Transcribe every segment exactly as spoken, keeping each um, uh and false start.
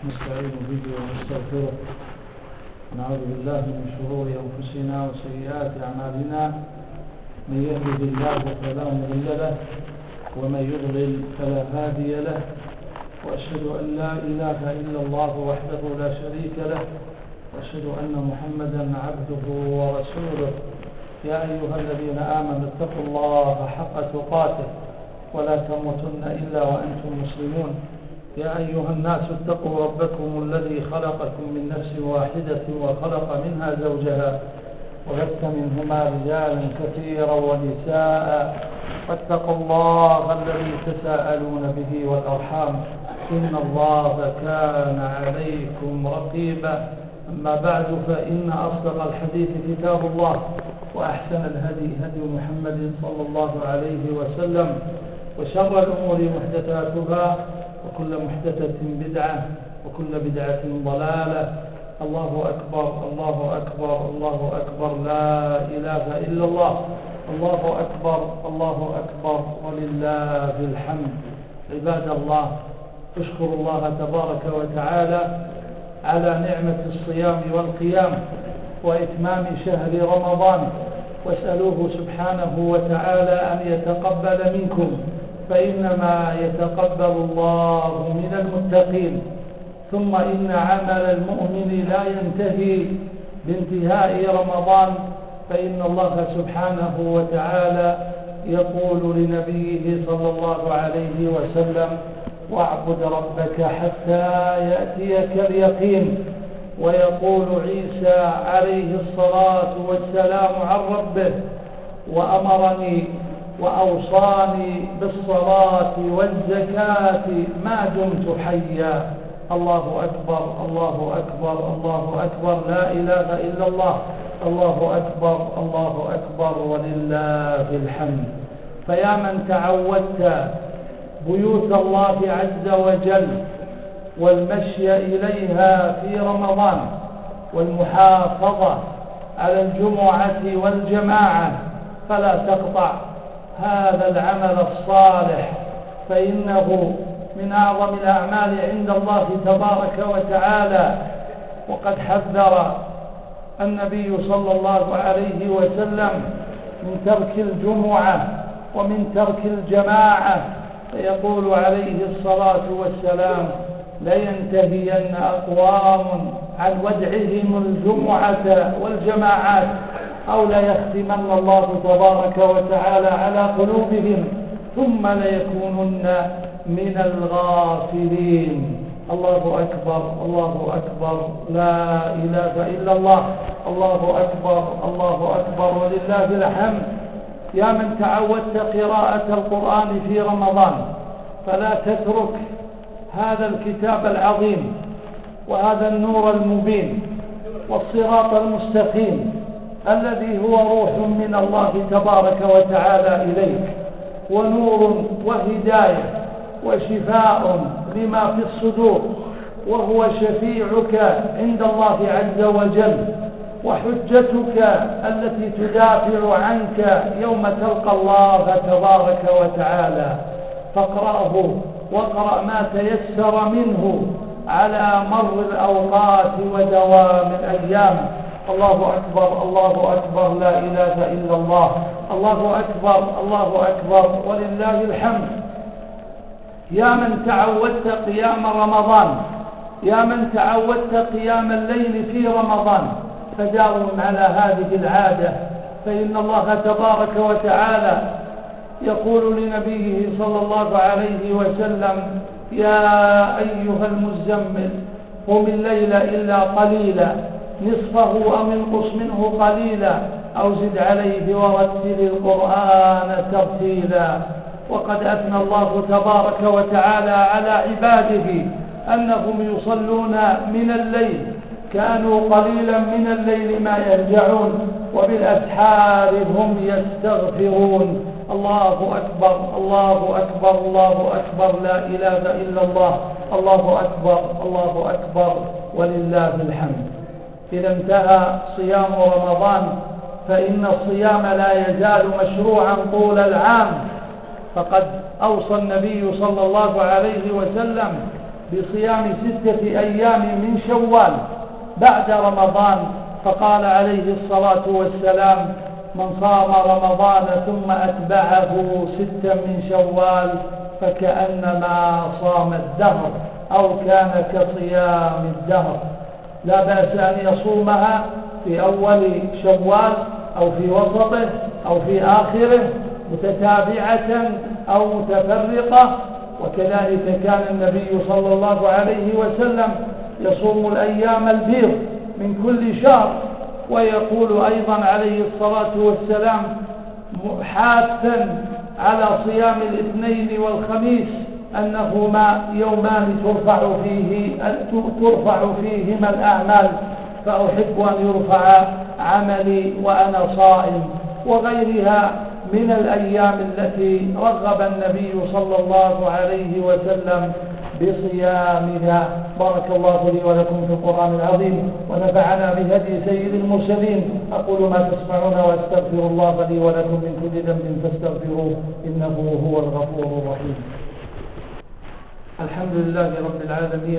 نستعين به ونستغفره ونعوذ بالله من شرور أنفسنا وسيئات أعمالنا. من يهده الله فلا مضل له ومن يضلل فلا هادي له، وأشهد أن لا إله إلا الله وحده لا شريك له، وأشهد أن محمدا عبده ورسوله. يا أيها الذين آمنوا اتقوا الله حق تقاته ولا تموتن إلا وأنتم مسلمون. يا أيها الناس اتقوا ربكم الذي خلقكم من نفس واحدة وخلق منها زوجها وبث منهما رجالا كثيرا ونساء، واتقوا الله الذي تساءلون به والأرحام إن الله كان عليكم رقيبا. أما بعد، فإن أصدق الحديث كتاب الله، وأحسن الهدي هدي محمد صلى الله عليه وسلم، وشر الأمور محدثاتها، وكل محدثة بدعة، وكل بدعة ضلالة. الله أكبر الله أكبر الله أكبر، لا إله إلا الله. الله أكبر الله أكبر ولله الحمد. عباد الله، اشكر الله تبارك وتعالى على نعمة الصيام والقيام وإتمام شهر رمضان، واسألوه سبحانه وتعالى أن يتقبل منكم، فإنما يتقبل الله من المتقين. ثم إن عمل المؤمن لا ينتهي بانتهاء رمضان، فإن الله سبحانه وتعالى يقول لنبيه صلى الله عليه وسلم: واعبد ربك حتى يأتيك اليقين. ويقول عيسى عليه الصلاة والسلام عن ربه: وأمرني وأوصاني بالصلاة والزكاة ما دمت حيا. الله أكبر الله أكبر الله أكبر، لا إله إلا الله. الله أكبر الله أكبر ولله الحمد. فيا من تعودت بيوت الله عز وجل والمشي إليها في رمضان والمحافظة على الجمعة والجماعة، فلا تقطع هذا العمل الصالح، فإنه من أعظم الأعمال عند الله تبارك وتعالى. وقد حذر النبي صلى الله عليه وسلم من ترك الجمعة ومن ترك الجماعة، فيقول عليه الصلاة والسلام: لينتهين أقوام عن ودعهم الجمعة والجماعات، أو ليختمن الله تبارك وتعالى على قلوبهم ثم ليكونن من الغافلين. الله أكبر الله أكبر، لا إله إلا الله. الله أكبر الله أكبر ولله الحمد. يا من تعودت قراءة القرآن في رمضان، فلا تترك هذا الكتاب العظيم وهذا النور المبين والصراط المستقيم الذي هو روح من الله تبارك وتعالى إليك، ونور وهداية وشفاء لما في الصدور، وهو شفيعك عند الله عز وجل، وحجتك التي تدافع عنك يوم تلقى الله تبارك وتعالى. فاقرأه واقرأ ما تيسر منه على مر الأوقات ودوام الأيام. الله أكبر الله أكبر، لا إله إلا الله. الله أكبر الله أكبر ولله الحمد. يا من تعودت قيام رمضان، يا من تعودت قيام الليل في رمضان، فداوم على هذه العادة، فإن الله تبارك وتعالى يقول لنبيه صلى الله عليه وسلم: يا أيها المزمل قم الليل إلا قليلا، نصفه أو انقص منه قليلا، أو زد عليه ورتل القرآن ترتيلا. وقد أثنى الله تبارك وتعالى على عباده أنهم يصلون من الليل، كانوا قليلا من الليل ما يهجعون، وبالأسحار هم يستغفرون. الله أكبر الله أكبر الله أكبر، لا إله إلا الله. الله أكبر الله أكبر ولله الحمد. إذا انتهى صيام رمضان، فإن الصيام لا يزال مشروعا طول العام، فقد أوصى النبي صلى الله عليه وسلم بصيام ستة أيام من شوال بعد رمضان، فقال عليه الصلاة والسلام: من صام رمضان ثم أتبعه ستا من شوال فكأنما صام الدهر أو كان كصيام الدهر. لا بأس أن يصومها في أول شوال أو في وسطه أو في آخره متتابعة أو متفرقة. وكذلك كان النبي صلى الله عليه وسلم يصوم الأيام البيض من كل شهر، ويقول أيضا عليه الصلاة والسلام حاثا على صيام الاثنين والخميس أنهما يومان ترفع فيه ترفع فيهما الأعمال، فأحب أن يرفع عملي وأنا صائم، وغيرها من الأيام التي رغب النبي صلى الله عليه وسلم بصيامها. بارك الله لي ولكم في القرآن العظيم، ونفعنا بهدي سيد المرسلين. أقول ما تسمعون وأستغفر الله لي ولكم من كل ذنب فاستغفروه إنه هو الغفور الرحيم. الحمد لله رب العالمين،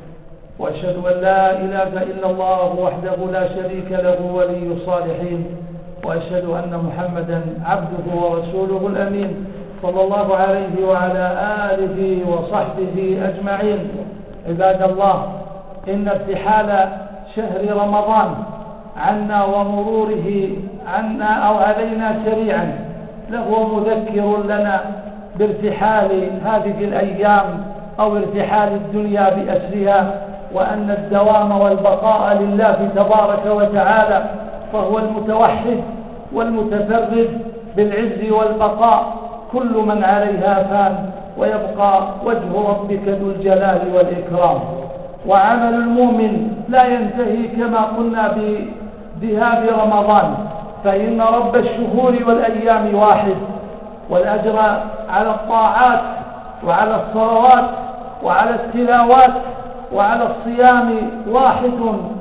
وأشهد أن لا إله إلا الله وحده لا شريك له ولي الصالحين، وأشهد أن محمدا عبده ورسوله الأمين صلى الله عليه وعلى آله وصحبه أجمعين. عباد الله، إن ارتحال شهر رمضان عنا ومروره عنا أو علينا سريعا لهو مذكر لنا بارتحال هذه الأيام أو ارتحال الدنيا بأسرها، وأن الدوام والبقاء لله تبارك وتعالى، فهو المتوحد والمتفرد بالعز والبقاء. كل من عليها فان، ويبقى وجه ربك ذو الجلال والإكرام. وعمل المؤمن لا ينتهي كما قلنا بذهاب رمضان، فإن رب الشهور والأيام واحد، والأجر على الطاعات وعلى الصلوات وعلى التلاوات وعلى الصيام واحد،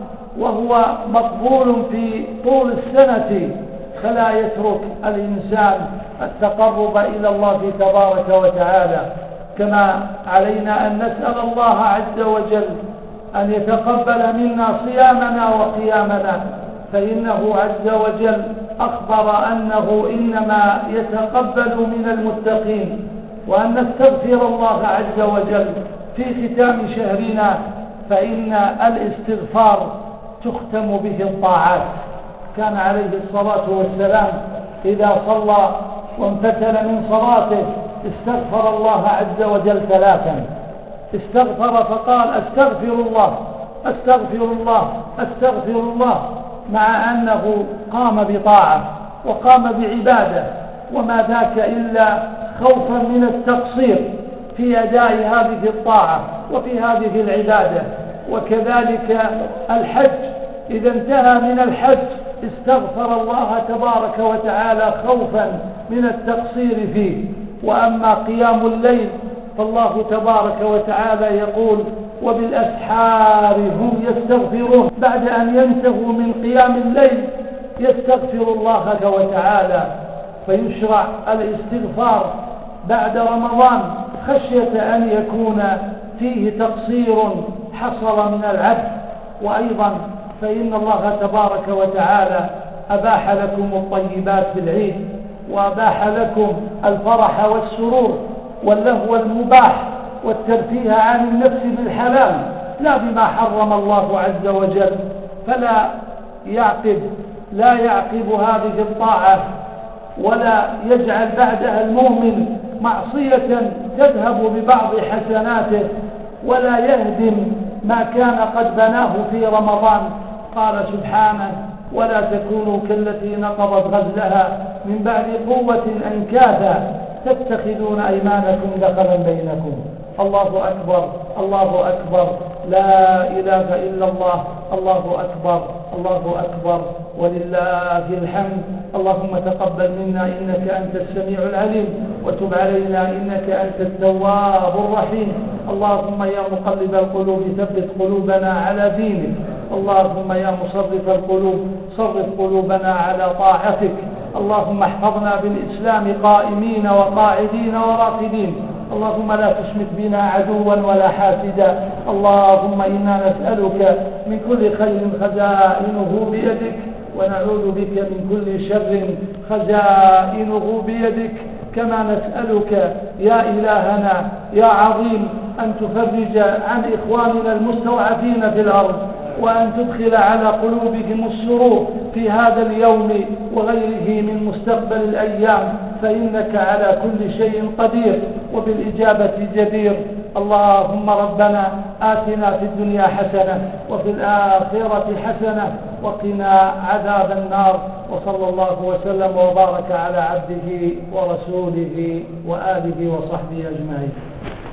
وهو مقبول في طول السنة، فلا يترك الإنسان التقرب إلى الله تبارك وتعالى. كما علينا أن نسأل الله عز وجل أن يتقبل منا صيامنا وقيامنا، فإنه عز وجل أخبر أنه إنما يتقبل من المتقين، وأن نستغفر الله عز وجل في ختام شهرنا، فإن الاستغفار تختم به الطاعات. كان عليه الصلاة والسلام إذا صلى وانفتل من صلاته استغفر الله عز وجل ثلاثا. استغفر فقال: أستغفر الله أستغفر الله أستغفر الله، مع أنه قام بطاعة وقام بعبادة، وما ذاك إلا خوفا من التقصير في أداء هذه الطاعة وفي هذه العبادة. وكذلك الحج، إذا انتهى من الحج استغفر الله تبارك وتعالى خوفا من التقصير فيه. وأما قيام الليل فالله تبارك وتعالى يقول: وبالأسحار هم يستغفرون. بعد أن ينتهوا من قيام الليل يستغفر الله وتعالى، فيشرع الاستغفار بعد رمضان خشية أن يكون فيه تقصير حصل من العبد. وأيضا فإن الله تبارك وتعالى أباح لكم الطيبات في العيد، وأباح لكم الفرح والسرور واللهو المباح والترفيه عن النفس بالحلال، لا بما حرم الله عز وجل. فلا يعقب لا يعقب هذه الطاعة ولا يجعل بعدها المؤمن معصية تذهب ببعض حسناته، ولا يهدم ما كان قد بناه في رمضان. قال سبحانه: ولا تكونوا كالتي نقضت غزلها من بعد قوة أنكاثا تتخذون أيمانكم دخلا بينكم. الله أكبر الله أكبر، لا إله إلا الله، الله أكبر الله أكبر ولله الحمد. اللهم تقبل منا إنك أنت السميع العليم، وتب علينا إنك أنت التواب الرحيم. اللهم يا مقلب القلوب ثبت قلوبنا على دينك. اللهم يا مصرف القلوب صرف قلوبنا على طاعتك. اللهم احفظنا بالإسلام قائمين وقاعدين وراقدين، اللهم لا تشمت بنا عدوا ولا حاسدا. اللهم إنا نسألك من كل خير خزائنه بيدك، ونعوذ بك من كل شر خزائنه بيدك. كما نسألك يا إلهنا يا عظيم أن تفرج عن إخواننا المستضعفين في الأرض، وأن تدخل على قلوبهم السرور في هذا اليوم وغيره من مستقبل الأيام، فإنك على كل شيء قدير وبالإجابة جدير. اللهم ربنا آتنا في الدنيا حسنة وفي الآخرة حسنة وقنا عذاب النار. وصلى الله وسلم وبارك على عبده ورسوله وآله وصحبه أجمعين.